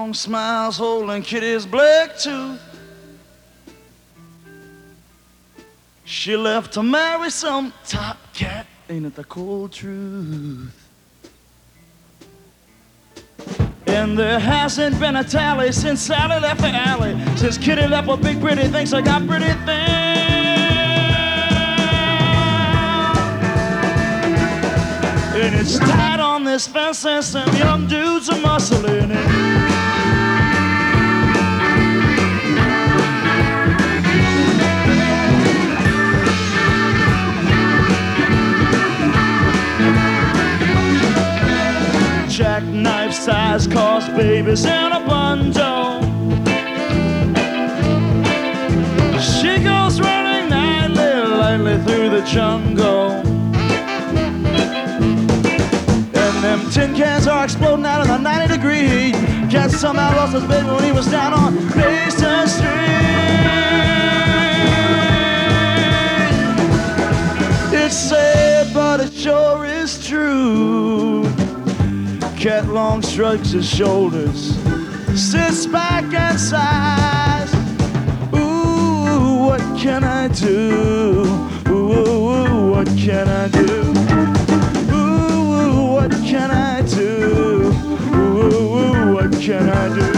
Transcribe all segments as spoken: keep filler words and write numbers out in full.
long smiles holding Kitty's black tooth. She left to marry some top cat, ain't it the cold truth? And there hasn't been a tally since Sally left the alley, since Kitty left with big pretty things. I got pretty things. And it's tight on this fence and some young dudes are muscling it. Jackknife size cost babies in a bundle. She goes running nightly, lightly through the jungle. And them tin cans are exploding out of the ninety degree heat. Cat somehow lost his baby when he was down on Mason Street. It's sad, but it sure is true. Cat long shrugs his shoulders, sits back and sighs. Ooh, what can I do? Ooh, what can I do? Ooh, what can I do? Ooh, what can I do?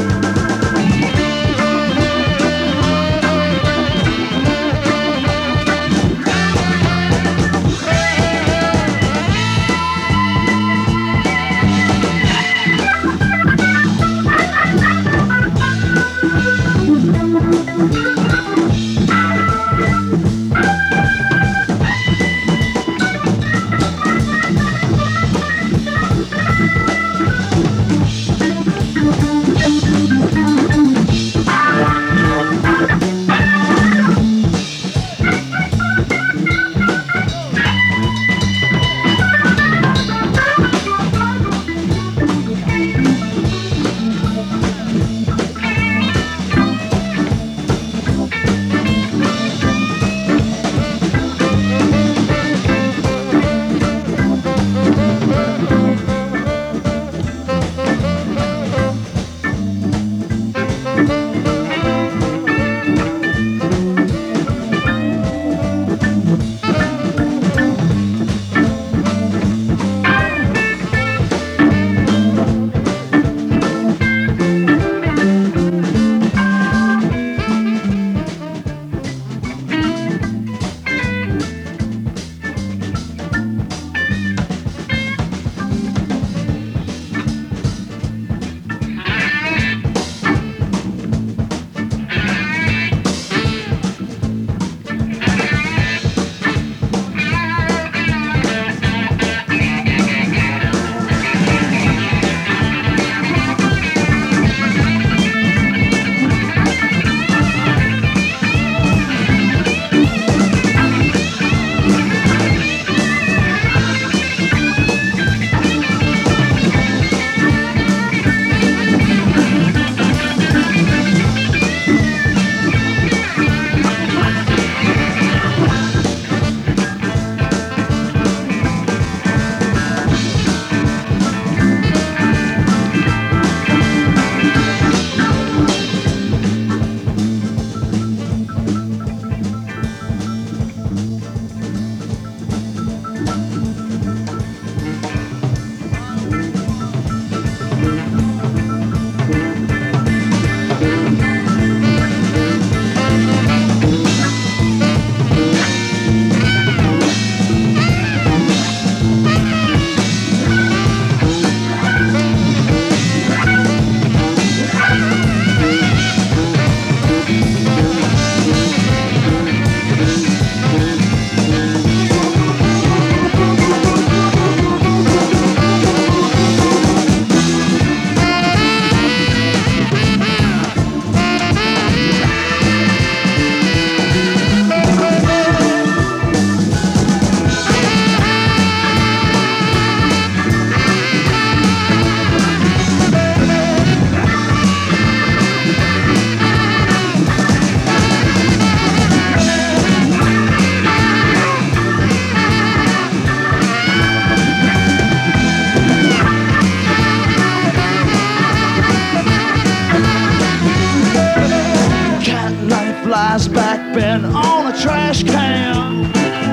sleeping on a trash can.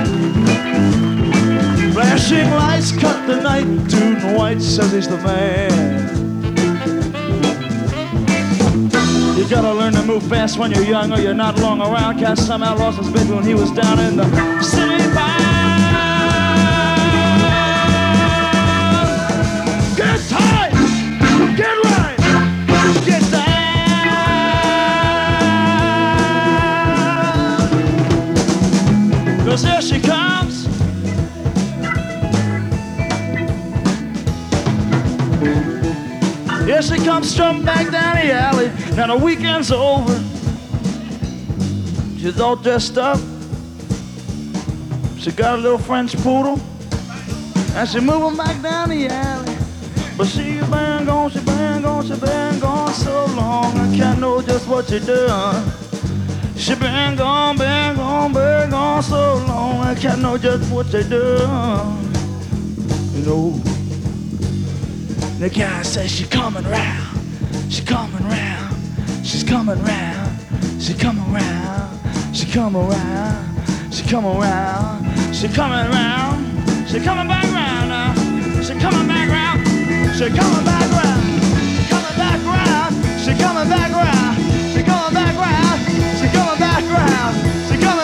Flashing lights cut the night. Dude White says he's the man. You gotta learn to move fast when you're young, or you're not long around. Cat somehow lost his baby when he was down in the city bar. Get tight, get right, get down. 'Cause here she comes. Here she comes strutting back down the alley. Now the weekend's over. She's all dressed up. She got a little French poodle. And she moving back down the alley. But she been gone, she been gone, she been gone so long. I can't know just what she done. She been gone, been gone, been gone so long. I can't know just what she done. You know. The guy says she coming round, she coming round, she's coming round, she coming round, she coming round, she coming round, she coming round, she coming back round now, she coming back round, she coming back round, coming back round, she coming back round, she coming back round, she coming back round, she coming